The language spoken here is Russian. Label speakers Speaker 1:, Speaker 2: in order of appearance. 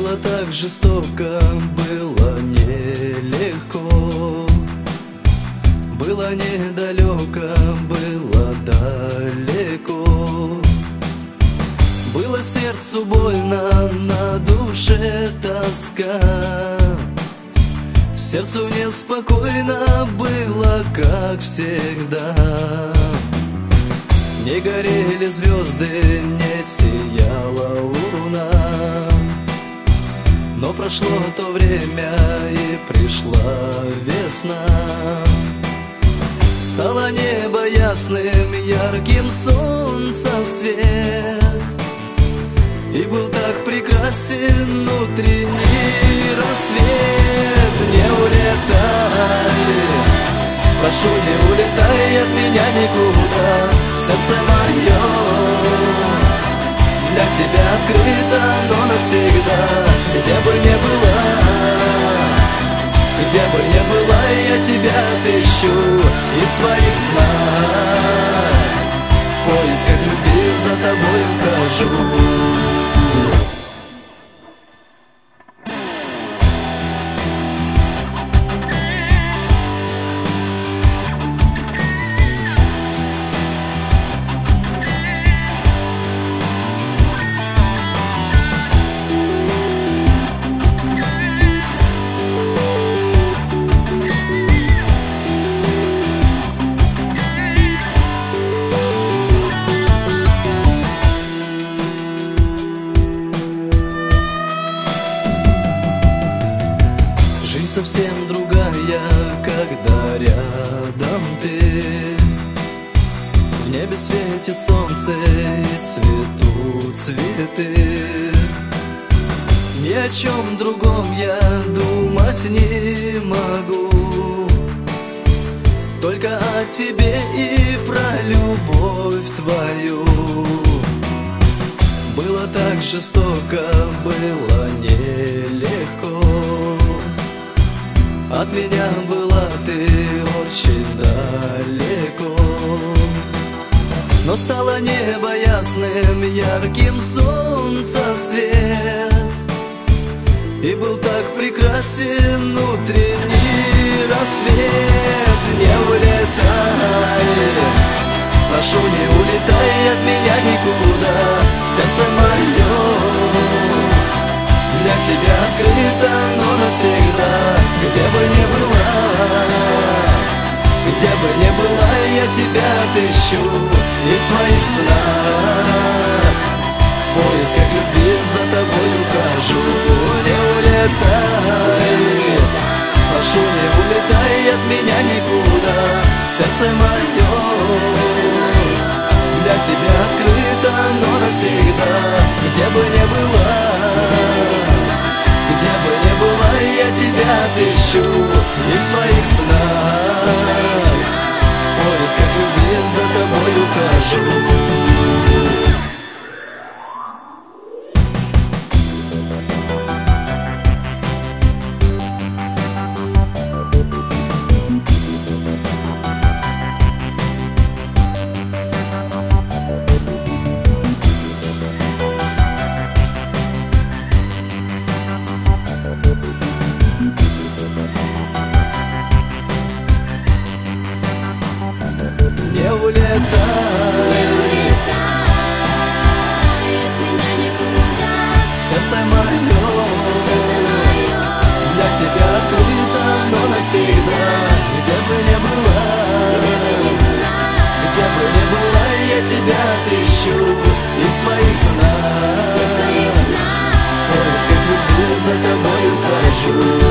Speaker 1: Было так жестоко, было нелегко, было недалеко, было далеко. Было сердцу больно, на душе тоска, сердцу неспокойно было, как всегда. Не горели звезды, не сияла луна, но прошло то время и пришла весна. Стало небо ясным, ярким солнца свет, и был так прекрасен утренний рассвет. Не улетай, прошу, не улетай от меня никуда. Сердце мое для тебя открыто, но навсегда. Где бы ни была, где бы ни была, я тебя отыщу и в своих снах в поисках любви за тобой ухожу. Совсем другая, когда рядом ты. В небе светит солнце и цветут цветы. Ни о чем другом я думать не могу, только о тебе и про любовь твою. Было так жестоко, было нелегко, от меня была ты очень далеко. Но стало небо ясным, ярким солнца свет, и был так прекрасен утренний рассвет. Не улетай, прошу, не улетай от меня никуда. Сердце мое для тебя открыто, но навсегда. Где бы ни была, где бы ни была, я тебя отыщу и в своих снах в поисках любви за тобой ухожу. Не улетай, прошу, не улетай от меня никуда. Сердце мое для тебя открыто, но навсегда. Где бы ни была, где бы ни была, я тебя отыщу и в своих снах в поисках любви за тобой ухожу. Не улетай, сердце мое для тебя открыто, но навсегда. Где бы ни была, где бы ни была, я тебя отыщу и в своих снах в поисках любви за тобой ухожу.